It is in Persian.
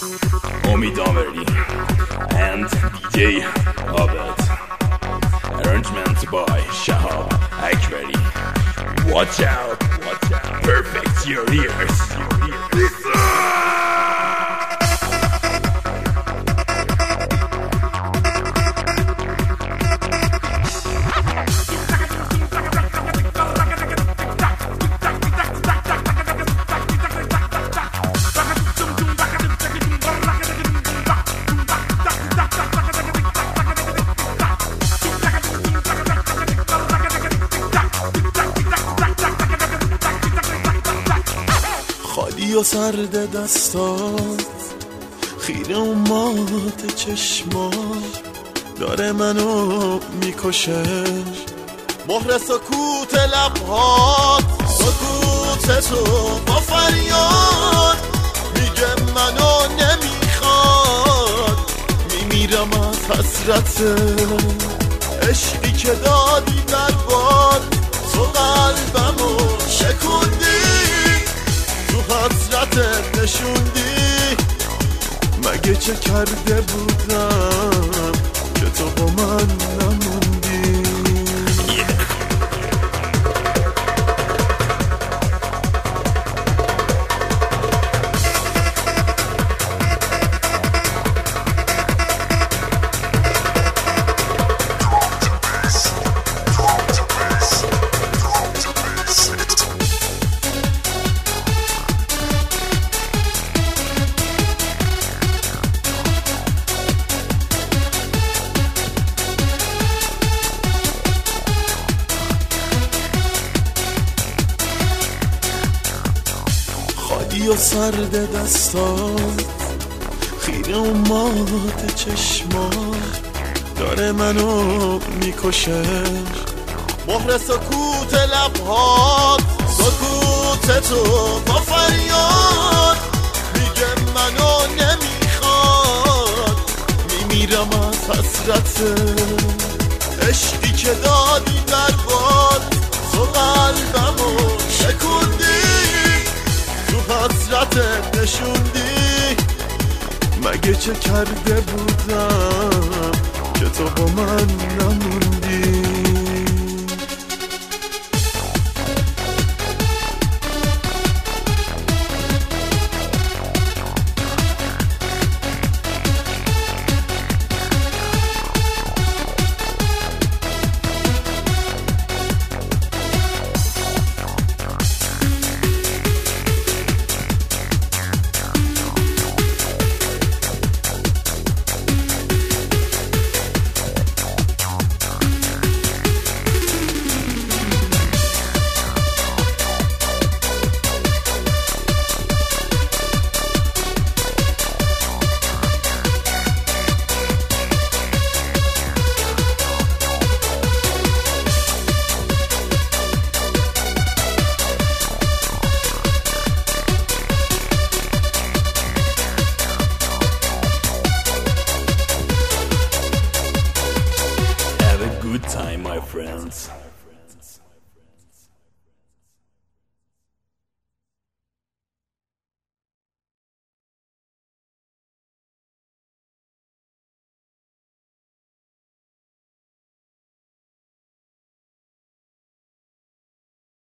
Omid Ameri and DJ Abed. Arrangement by Shahab Akbari. Watch out, perfect your ears. خالی و سرد دستات خیره و مات چشمات داره منو میکشه مهر سکوت لبهات سکوت تو با فریاد میگه منو نمیخواد میمیرم از حسرت عشقی که دادی برباد تو قلبمو شکوندی حسرتت نشوندی مگه چه کرده بودم که تو با من نموندی خالی و سرد دستات خیره و مات چشمات داره منو میکشه مهر سکوت لبهات سکوت تو با فریاد میگه منو نمیخواد میمیرم از حسرت عشقی که دادی برباد تو قلبمو شکوندی حسرتت نشوندی مگه چه کرده بودم که تو با من نموندی